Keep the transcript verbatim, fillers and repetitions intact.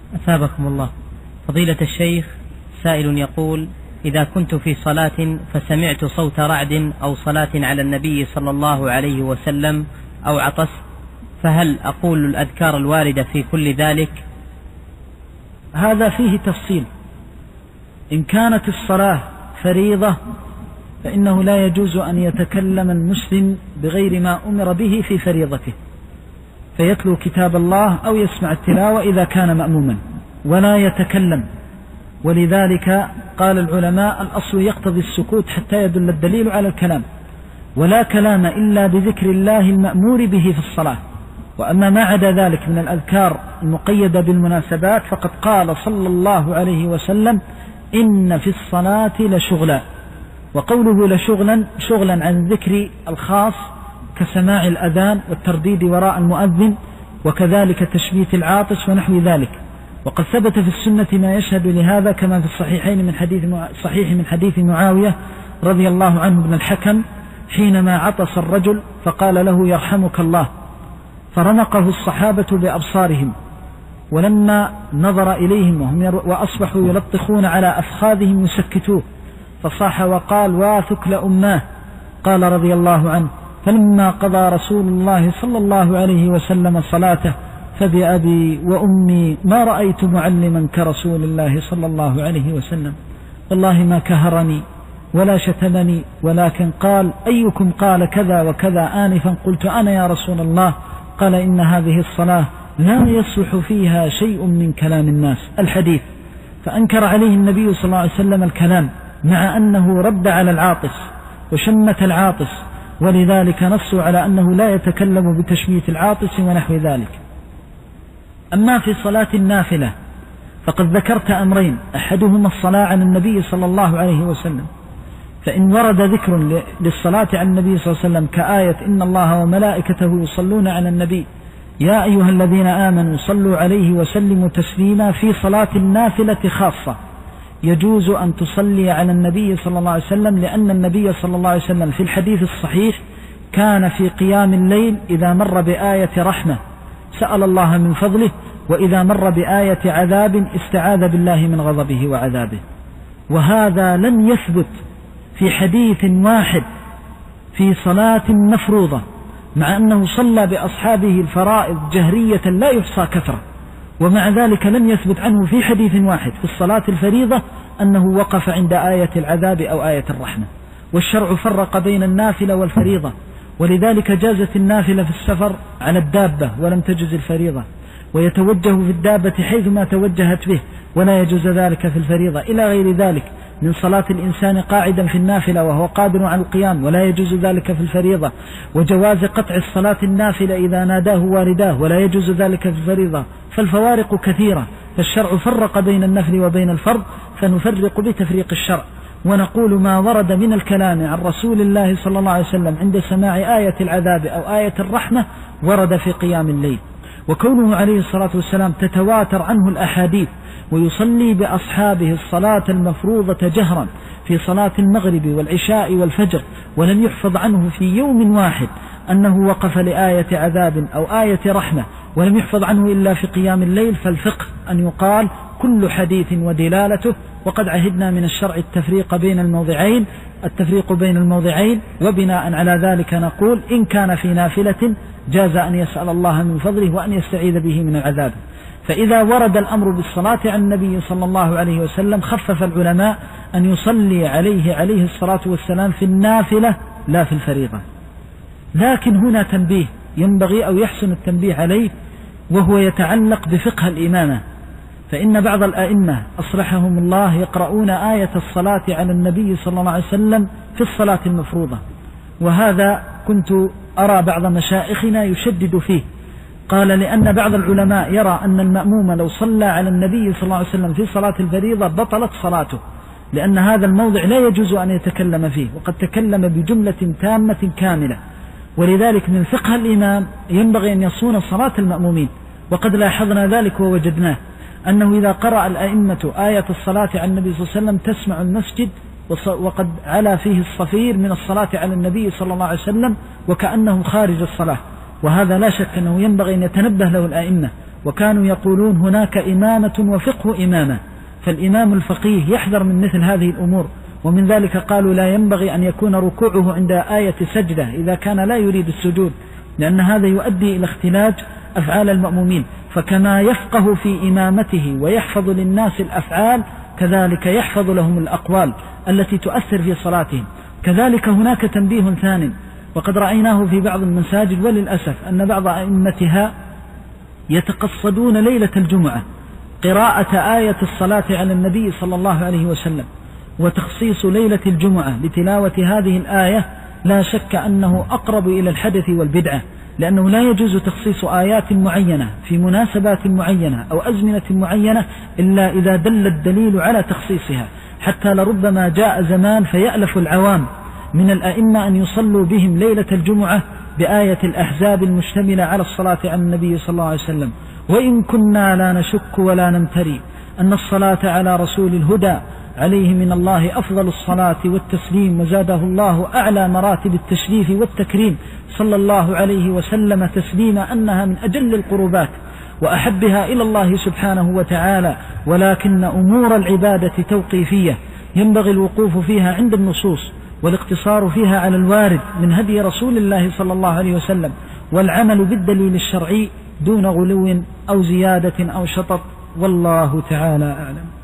أثابكم الله. فضيلة الشيخ، سائل يقول: إذا كنت في صلاة فسمعت صوت رعد أو صلاة على النبي صلى الله عليه وسلم أو عطس، فهل أقول الأذكار الواردة في كل ذلك؟ هذا فيه تفصيل. إن كانت الصلاة فريضة فإنه لا يجوز أن يتكلم المسلم بغير ما أمر به في فريضته، فيتلو كتاب الله أو يسمع التلاوة إذا كان مأموما ولا يتكلم. ولذلك قال العلماء: الأصل يقتضي السكوت حتى يدل الدليل على الكلام، ولا كلام إلا بذكر الله المأمور به في الصلاة. وأما ما عدا ذلك من الأذكار المقيدة بالمناسبات فقد قال صلى الله عليه وسلم: إن في الصلاة لشغلا. وقوله لشغلا شغلا عن الذكر الخاص كسماع الأذان والترديد وراء المؤذن، وكذلك تشبيت العاطس ونحو ذلك. وقد ثبت في السنة ما يشهد لهذا، كما في الصحيحين من حديث صحيح من حديث معاوية رضي الله عنه بن الحكم حينما عطس الرجل فقال له: يرحمك الله، فرمقه الصحابة بأبصارهم، ولما نظر إليهم وهم وأصبحوا يلطخون على أفخاذهم يسكتوه، فصاح وقال: واثك لأماه. قال رضي الله عنه: فلما قضى رسول الله صلى الله عليه وسلم صلاته فبأبي وأمي ما رأيت معلما كرسول الله صلى الله عليه وسلم، والله ما كهرني ولا شتمني، ولكن قال: أيكم قال كذا وكذا آنفا؟ قلت: أنا يا رسول الله. قال: إن هذه الصلاة لا يصلح فيها شيء من كلام الناس. الحديث. فأنكر عليه النبي صلى الله عليه وسلم الكلام، مع أنه رد على العاطس وشمت العاطس، ولذلك نصوا على أنه لا يتكلم بتشميت العاطس ونحو ذلك. أما في صلاة النافلة فقد ذكرت أمرين: أحدهما الصلاة على النبي صلى الله عليه وسلم، فإن ورد ذكر للصلاة على النبي صلى الله عليه وسلم كآية: إن الله وملائكته يصلون على النبي يا أيها الذين آمنوا صلوا عليه وسلموا تسليما، في صلاة النافلة خاصة يجوز أن تصلي على النبي صلى الله عليه وسلم، لأن النبي صلى الله عليه وسلم في الحديث الصحيح كان في قيام الليل إذا مر بآية رحمة سأل الله من فضله، وإذا مر بآية عذاب استعاذ بالله من غضبه وعذابه. وهذا لم يثبت في حديث واحد في صلاة مفروضة، مع أنه صلى بأصحابه الفرائض جهرية لا يحصى كثرة، ومع ذلك لم يثبت عنه في حديث واحد في الصلاة الفريضة أنه وقف عند آية العذاب أو آية الرحمة. والشرع فرق بين النافلة والفريضة، ولذلك جازت النافلة في السفر على الدابة ولم تجز الفريضة، ويتوجه في الدابة حيثما توجهت به ولا يجوز ذلك في الفريضة، إلى غير ذلك من صلاة الإنسان قاعدا في النافلة وهو قادر على القيام ولا يجوز ذلك في الفريضة، وجواز قطع الصلاة النافلة إذا ناداه وارداه ولا يجوز ذلك في الفريضة. فالفوارق كثيرة، فالشرع فرق بين النفل وبين الفرض، فنفرق بتفريق الشرع، ونقول ما ورد من الكلام عن رسول الله صلى الله عليه وسلم عند سماع آية العذاب أو آية الرحمة ورد في قيام الليل. وكونه عليه الصلاة والسلام تتواتر عنه الأحاديث ويصلي بأصحابه الصلاة المفروضة جهرا في صلاة المغرب والعشاء والفجر، ولم يحفظ عنه في يوم واحد أنه وقف لآية عذاب أو آية رحمة، ولم يحفظ عنه إلا في قيام الليل، فالفقه أن يقال كل حديث ودلالته. وقد عهدنا من الشرع التفريق بين الموضعين التفريق بين الموضعين وبناء على ذلك نقول: إن كان في نافلة جاز أن يسأل الله من فضله وأن يستعيذ به من العذاب. فإذا ورد الأمر بالصلاة على النبي صلى الله عليه وسلم خفف العلماء أن يصلي عليه عليه الصلاة والسلام في النافلة لا في الفريضة. لكن هنا تنبيه ينبغي أو يحسن التنبيه عليه، وهو يتعلق بفقه الإمامة. فإن بعض الأئمة أصلحهم الله يقرؤون آية الصلاة على النبي صلى الله عليه وسلم في الصلاة المفروضة، وهذا كنت أرى بعض مشائخنا يشدد فيه. قال: لأن بعض العلماء يرى أن المأموم لو صلى على النبي صلى الله عليه وسلم في صلاة الفريضة بطلت صلاته، لأن هذا الموضع لا يجوز أن يتكلم فيه، وقد تكلم بجملة تامة كاملة. ولذلك من فقه الإمام ينبغي أن يصون صلاة المأمومين. وقد لاحظنا ذلك ووجدناه أنه إذا قرأ الأئمة آية الصلاة على النبي صلى الله عليه وسلم تسمع المسجد وقد علا فيه الصفير من الصلاة على النبي صلى الله عليه وسلم وكأنه خارج الصلاة. وهذا لا شك أنه ينبغي أن يتنبه له الأئمة وكانوا يقولون هناك إمامة وفقه إمامة، فالإمام الفقيه يحذر من مثل هذه الأمور. ومن ذلك قالوا لا ينبغي أن يكون ركوعه عند آية سجدة إذا كان لا يريد السجود، لأن هذا يؤدي إلى اختلاج أفعال المأمومين. فكما يفقه في إمامته ويحفظ للناس الأفعال كذلك يحفظ لهم الأقوال التي تؤثر في صلاتهم. كذلك هناك تنبيه ثانٍ وقد رأيناه في بعض المساجد وللأسف أن بعض أئمتها يتقصدون ليلة الجمعة قراءة آية الصلاة على النبي صلى الله عليه وسلم، وتخصيص ليلة الجمعة لتلاوة هذه الآية لا شك أنه أقرب إلى الحدث والبدعة، لأنه لا يجوز تخصيص آيات معينة في مناسبات معينة أو أزمنة معينة إلا إذا دل الدليل على تخصيصها، حتى لربما جاء زمان فيألف العوام من الأئمة أن يصلوا بهم ليلة الجمعة بآية الأحزاب المشتملة على الصلاة على النبي صلى الله عليه وسلم. وإن كنا لا نشك ولا نمتري أن الصلاة على رسول الهدى عليه من الله أفضل الصلاة والتسليم، وزاده الله أعلى مراتب التشريف والتكريم صلى الله عليه وسلم تسليما، أنها من أجل القربات وأحبها إلى الله سبحانه وتعالى، ولكن أمور العبادة توقيفية ينبغي الوقوف فيها عند النصوص والاقتصار فيها على الوارد من هدي رسول الله صلى الله عليه وسلم، والعمل بالدليل الشرعي دون غلو أو زيادة أو شطط، والله تعالى أعلم.